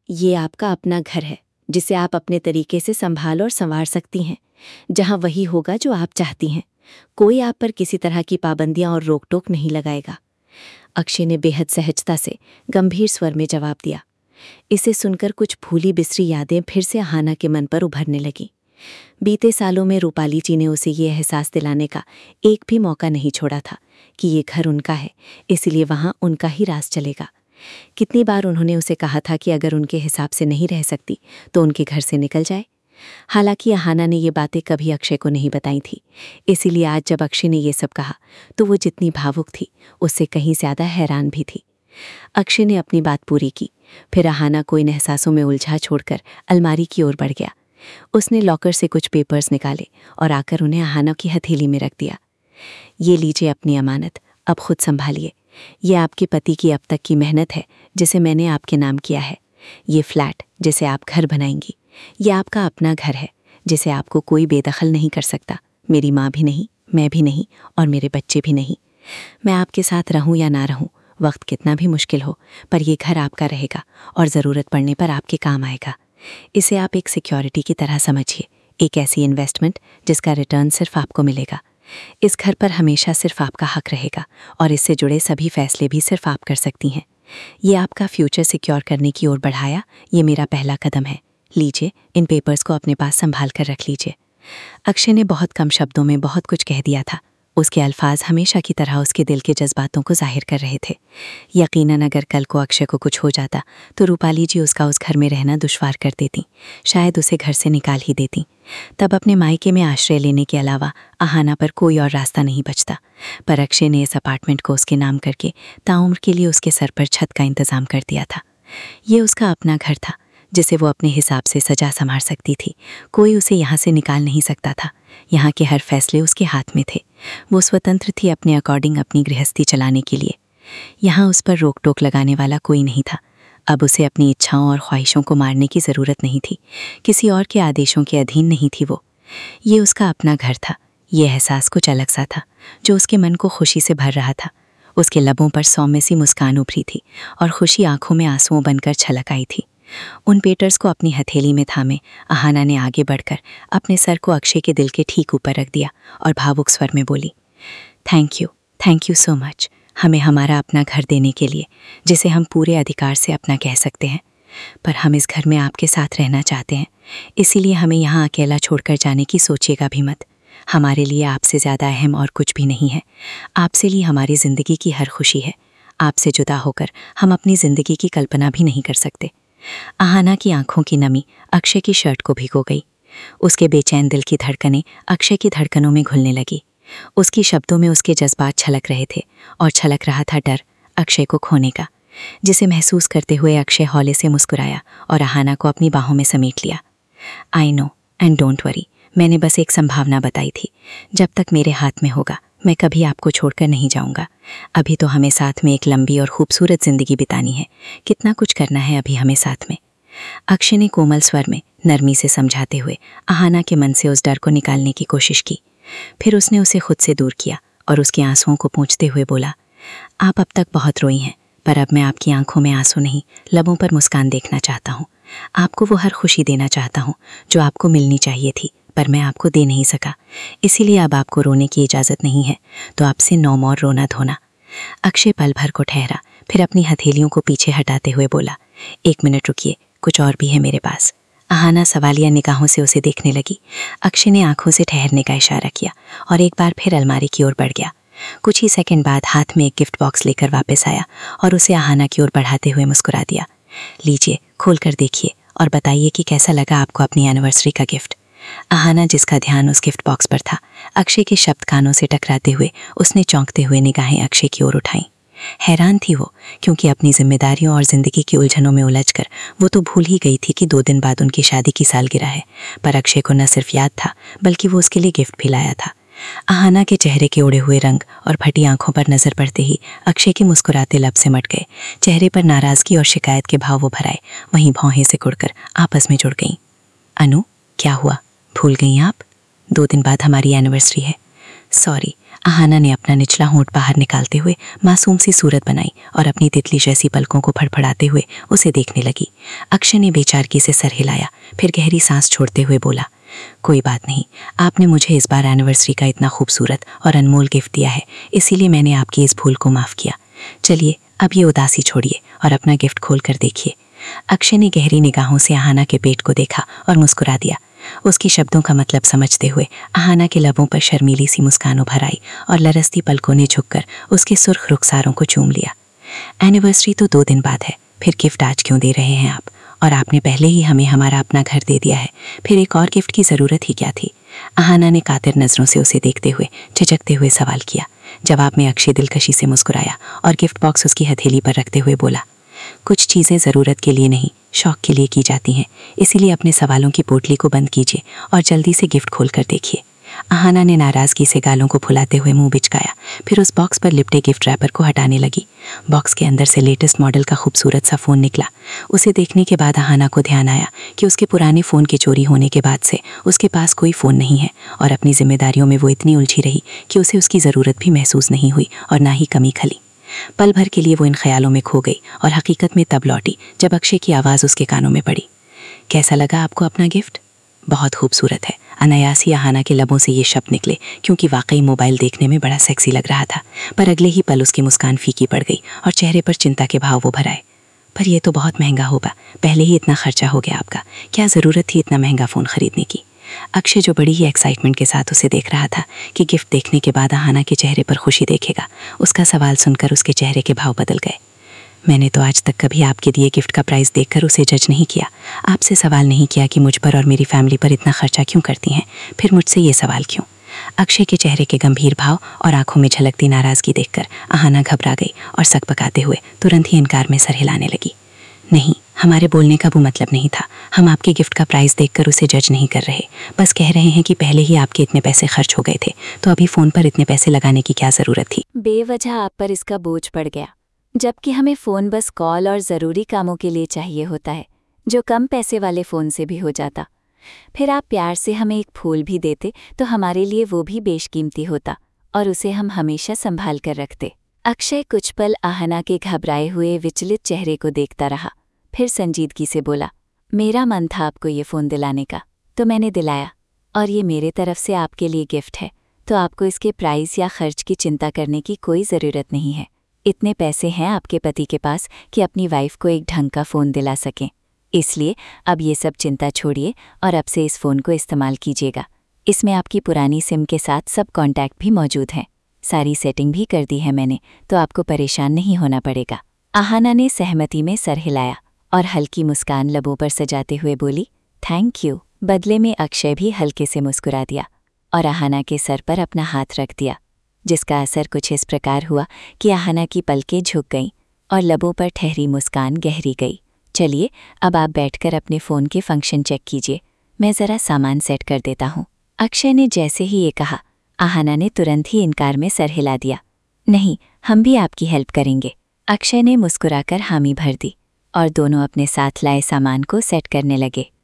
ये आपका अपना घर है जिसे आप अपने तरीके से संभाल और संवार सकती हैं। जहाँ वही होगा जो आप चाहती हैं। कोई आप पर किसी तरह की पाबंदियां और रोक टोक नहीं लगाएगा। अक्षय ने बेहद सहजता से गंभीर स्वर में जवाब दिया। इसे सुनकर कुछ भूली बिसरी यादें फिर से अहाना के मन पर उभरने लगीं। बीते सालों में रूपाली जी ने उसे ये एहसास दिलाने का एक भी मौका नहीं छोड़ा था कि ये घर उनका है, इसलिए वहाँ उनका ही राज चलेगा। कितनी बार उन्होंने उसे कहा था कि अगर उनके हिसाब से नहीं रह सकती तो उनके घर से निकल जाए। हालांकि अहाना ने ये बातें कभी अक्षय को नहीं बताई थी, इसीलिए आज जब अक्षय ने ये सब कहा तो वो जितनी भावुक थी उससे कहीं ज़्यादा हैरान भी थी। अक्षय ने अपनी बात पूरी की, फिर अहाना को इन एहसासों में उलझा छोड़कर अलमारी की ओर बढ़ गया। उसने लॉकर से कुछ पेपर्स निकाले और आकर उन्हें अहाना की हथेली में रख दिया। ये लीजिए अपनी अमानत, अब खुद संभालिए। ये आपके पति की अब तक की मेहनत है जिसे मैंने आपके नाम किया है। ये फ्लैट जिसे आप घर बनाएंगी, ये आपका अपना घर है जिसे आपको कोई बेदखल नहीं कर सकता। मेरी माँ भी नहीं, मैं भी नहीं और मेरे बच्चे भी नहीं। मैं आपके साथ रहूं या ना रहूं, वक्त कितना भी मुश्किल हो, पर यह घर आपका रहेगा और ज़रूरत पड़ने पर आपके काम आएगा। इसे आप एक सिक्योरिटी की तरह समझिए, एक ऐसी इन्वेस्टमेंट जिसका रिटर्न सिर्फ आपको मिलेगा। इस घर पर हमेशा सिर्फ आपका हक रहेगा और इससे जुड़े सभी फैसले भी सिर्फ आप कर सकती हैं। ये आपका फ्यूचर सिक्योर करने की ओर बढ़ाया, ये मेरा पहला कदम है। लीजिए, इन पेपर्स को अपने पास संभाल कर रख लीजिए। अक्षय ने बहुत कम शब्दों में बहुत कुछ कह दिया था। उसके अल्फाज हमेशा की तरह उसके दिल के जज्बातों को जाहिर कर रहे थे। यकीनन अगर कल को अक्षय को कुछ हो जाता तो रूपाली जी उसका उस घर में रहना दुश्वार कर देती, शायद उसे घर से निकाल ही देती। तब अपने मायके में आश्रय लेने के अलावा अहाना पर कोई और रास्ता नहीं बचता। पर अक्षय ने इस अपार्टमेंट को उसके नाम करके ताउम्र के लिए उसके सर पर छत का इंतज़ाम कर दिया था। ये उसका अपना घर था जिसे वो अपने हिसाब से सजा संभाल सकती थी। कोई उसे यहाँ से निकाल नहीं सकता था। यहाँ के हर फैसले उसके हाथ में थे। वो स्वतंत्र थी अपने अकॉर्डिंग अपनी गृहस्थी चलाने के लिए। यहाँ उस पर रोक टोक लगाने वाला कोई नहीं था। अब उसे अपनी इच्छाओं और ख्वाहिशों को मारने की ज़रूरत नहीं थी। किसी और के आदेशों के अधीन नहीं थी वो। ये उसका अपना घर था। ये एहसास कुछ अलग सा था जो उसके मन को खुशी से भर रहा था। उसके लबों पर सौम्य सी मुस्कान उभरी थी और खुशी आंखों में आंसुओं बनकर छलक आई थी। उन पेपर्स को अपनी हथेली में थामे अहाना ने आगे बढ़कर अपने सर को अक्षय के दिल के ठीक ऊपर रख दिया और भावुक स्वर में बोली, थैंक यू सो मच, हमें हमारा अपना घर देने के लिए, जिसे हम पूरे अधिकार से अपना कह सकते हैं। पर हम इस घर में आपके साथ रहना चाहते हैं, इसीलिए हमें यहाँ अकेला छोड़कर जाने की सोचिएगा भी मत। हमारे लिए आपसे ज़्यादा अहम और कुछ भी नहीं है। आपसे लिए हमारी ज़िंदगी की हर खुशी है। आपसे जुदा होकर हम अपनी ज़िंदगी की कल्पना भी नहीं कर सकते। अहाना की आंखों की नमी अक्षय की शर्ट को भिगो गई। उसके बेचैन दिल की धड़कनें अक्षय की धड़कनों में घुलने लगी। उसकी शब्दों में उसके जज्बात छलक रहे थे और छलक रहा था डर अक्षय को खोने का, जिसे महसूस करते हुए अक्षय हौले से मुस्कुराया और अहाना को अपनी बाहों में समेट लिया। I know and don't worry, मैंने बस एक संभावना बताई थी। जब तक मेरे हाथ में होगा मैं कभी आपको छोड़कर नहीं जाऊंगा। अभी तो हमें साथ में एक लंबी और खूबसूरत जिंदगी बितानी है। कितना कुछ करना है अभी हमें साथ में। अक्षय ने कोमल स्वर में नरमी से समझाते हुए अहाना के मन से उस डर को निकालने की कोशिश की। फिर उसने उसे खुद से दूर किया और उसके आंसुओं को पोंछते हुए बोला, आप अब तक बहुत रोई हैं, पर अब मैं आपकी आंखों में आंसू नहीं, लबों पर मुस्कान देखना चाहता हूँ। आपको वो हर खुशी देना चाहता हूँ जो आपको मिलनी चाहिए थी, पर मैं आपको दे नहीं सका। इसीलिए अब आपको रोने की इजाज़त नहीं है, तो आपसे नो मोर रोना धोना। अक्षय पल भर को ठहरा, फिर अपनी हथेलियों को पीछे हटाते हुए बोला, 1 मिनट रुकिए, कुछ और भी है मेरे पास। अहाना सवालिया निगाहों से उसे देखने लगी। अक्षय ने आंखों से ठहरने का इशारा किया और एक बार फिर अलमारी की ओर बढ़ गया। कुछ ही सेकंड बाद हाथ में एक गिफ्ट बॉक्स लेकर वापस आया और उसे अहाना की ओर बढ़ाते हुए मुस्कुरा दिया। लीजिए, खोल कर देखिए और बताइए कि कैसा लगा आपको अपनी एनिवर्सरी का गिफ्ट। अहाना, जिसका ध्यान उस गिफ्ट बॉक्स पर था, अक्षय के शब्द कानों से टकराते हुए उसने चौंकते हुए निगाहें अक्षय की ओर उठाईं। हैरान थी वो, क्योंकि अपनी जिम्मेदारियों और जिंदगी की उलझनों में उलझकर वो तो भूल ही गई थी कि 2 दिन बाद उनकी शादी की सालगिरह है। पर अक्षय को न सिर्फ याद था बल्कि वो उसके लिए गिफ्ट भी लाया था। अहाना के चेहरे के उड़े हुए रंग और फटी आंखों पर नजर पड़ते ही अक्षय के मुस्कुराते लब सिमट गए। चेहरे पर नाराजगी और शिकायत के भाव उभर आए, वहीं भौहें सिकुड़कर आपस में जुड़ गईं। अनु, क्या हुआ, भूल गई आप? 2 दिन बाद हमारी एनिवर्सरी है। सॉरी, आहाना ने अपना निचला होंठ बाहर निकालते हुए मासूम सी सूरत बनाई और अपनी तितली जैसी पलकों को फड़फड़ाते हुए उसे देखने लगी। अक्षय ने बेचारगी से सर हिलाया, फिर गहरी सांस छोड़ते हुए बोला, कोई बात नहीं, आपने मुझे इस बार एनिवर्सरी का इतना खूबसूरत और अनमोल गिफ्ट दिया है, इसीलिए मैंने आपकी इस भूल को माफ़ किया। चलिए अब ये उदासी छोड़िए और अपना गिफ्ट खोल कर देखिए। अक्षय ने गहरी निगाहों से आहाना के पेट को देखा और मुस्कुरा दिया। उसके शब्दों का मतलब समझते हुए आहाना के लबों पर शर्मीली सी मुस्कान उभर आई और लरसती पलकों ने झुककर उसके सुर्ख रुखसारों को चूम लिया। एनिवर्सरी तो 2 दिन बाद है, फिर गिफ्ट आज क्यों दे रहे हैं आप? और आपने पहले ही हमें हमारा अपना घर दे दिया है, फिर एक और गिफ्ट की ज़रूरत ही क्या थी? आहाना ने कातिर नज़रों से उसे देखते हुए झिझकते हुए सवाल किया। जवाब में अक्षय दिलकशी से मुस्कुराया और गिफ्ट बॉक्स उसकी हथेली पर रखते हुए बोला, कुछ चीज़ें ज़रूरत के लिए नहीं, शौक़ के लिए की जाती हैं, इसीलिए अपने सवालों की पोटली को बंद कीजिए और जल्दी से गिफ्ट खोल कर देखिए। आहाना ने नाराज़गी से गालों को फुलाते हुए मुंह बिचकाया, फिर उस बॉक्स पर लिपटे गिफ्ट रैपर को हटाने लगी। बॉक्स के अंदर से लेटेस्ट मॉडल का खूबसूरत सा फ़ोन निकला। उसे देखने के बाद आहाना को ध्यान आया कि उसके पुराने फ़ोन के चोरी होने के बाद से उसके पास कोई फ़ोन नहीं है और अपनी जिम्मेदारियों में वो इतनी उलझी रही कि उसे उसकी ज़रूरत भी महसूस नहीं हुई और ना ही कमी खली। पल भर के लिए वो इन ख्यालों में खो गई और हकीकत में तब लौटी जब अक्षय की आवाज़ उसके कानों में पड़ी। कैसा लगा आपको अपना गिफ्ट? बहुत खूबसूरत है। अनायास ही आहाना के लबों से ये शब्द निकले, क्योंकि वाकई मोबाइल देखने में बड़ा सेक्सी लग रहा था। पर अगले ही पल उसकी मुस्कान फीकी पड़ गई और चेहरे पर चिंता के भाव उभर आए। पर यह तो बहुत महंगा होगा, पहले ही इतना खर्चा हो गया आपका, क्या ज़रूरत थी इतना महंगा फ़ोन ख़रीदने की? अक्षय जो बड़ी ही एक्साइटमेंट के साथ उसे देख रहा था कि गिफ्ट देखने के बाद आहाना के चेहरे पर खुशी देखेगा, उसका सवाल सुनकर उसके चेहरे के भाव बदल गए। मैंने तो आज तक कभी आपके दिए गिफ्ट का प्राइस देखकर उसे जज नहीं किया, आपसे सवाल नहीं किया कि मुझ पर और मेरी फैमिली पर इतना खर्चा क्यों करती हैं, फिर मुझसे ये सवाल क्यों? अक्षय के चेहरे के गंभीर भाव और आंखों में झलकती नाराज़गी देखकर आहाना घबरा गई और सकपकाते हुए तुरंत ही इनकार में सर हिलाने लगी। नहीं, हमारे बोलने का वो मतलब नहीं था, हम आपके गिफ्ट का प्राइस देखकर उसे जज नहीं कर रहे, बस कह रहे हैं कि पहले ही आपके इतने पैसे खर्च हो गए थे, तो अभी फ़ोन पर इतने पैसे लगाने की क्या ज़रूरत थी? बेवजह आप पर इसका बोझ पड़ गया, जबकि हमें फ़ोन बस कॉल और ज़रूरी कामों के लिए चाहिए होता है, जो कम पैसे वाले फ़ोन से भी हो जाता। फिर आप प्यार से हमें एक फूल भी देते तो हमारे लिए वो भी बेशकीमती होता और उसे हम हमेशा संभाल कर रखते। अक्षय कुछ पल आहाना के घबराए हुए विचलित चेहरे को देखता रहा, फिर संजीदगी से बोला, मेरा मन था आपको ये फ़ोन दिलाने का, तो मैंने दिलाया, और ये मेरे तरफ से आपके लिए गिफ्ट है, तो आपको इसके प्राइस या खर्च की चिंता करने की कोई ज़रूरत नहीं है। इतने पैसे हैं आपके पति के पास कि अपनी वाइफ को एक ढंग का फ़ोन दिला सकें, इसलिए अब ये सब चिंता छोड़िए और अब से इस फ़ोन को इस्तेमाल कीजिएगा। इसमें आपकी पुरानी सिम के साथ सब कॉन्टैक्ट भी मौजूद हैं, सारी सेटिंग भी कर दी है मैंने, तो आपको परेशान नहीं होना पड़ेगा। आहाना ने सहमति में सर हिलाया और हल्की मुस्कान लबों पर सजाते हुए बोली, थैंक यू। बदले में अक्षय भी हल्के से मुस्कुरा दिया और आहाना के सर पर अपना हाथ रख दिया, जिसका असर कुछ इस प्रकार हुआ कि आहाना की पलकें झुक गईं और लबों पर ठहरी मुस्कान गहरी गई। चलिए अब आप बैठकर अपने फ़ोन के फंक्शन चेक कीजिए, मैं ज़रा सामान सेट कर देता हूँ। अक्षय ने जैसे ही ये कहा, आहाना ने तुरंत ही इनकार में सर हिला दिया। नहीं, हम भी आपकी हेल्प करेंगे। अक्षय ने मुस्कुराकर हामी भर दी और दोनों अपने साथ लाए सामान को सेट करने लगे।